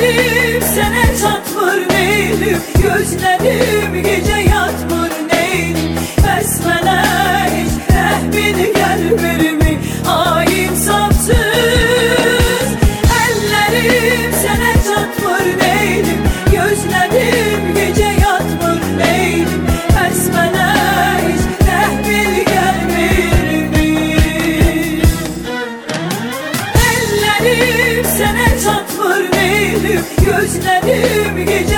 Ellerim sənə çatmır neylim, gözlərim gecə yatmır neylim. Bəs mənə heç rəhmin gəlmirmi, ay insafsız. Ellerim sənə çatmır neylim, gözlərim gecə yatmır neylim. Bəs mənə heç rəhmin gəlmirmi. Ellerim sənə çatmır neylim, gözlərim gecə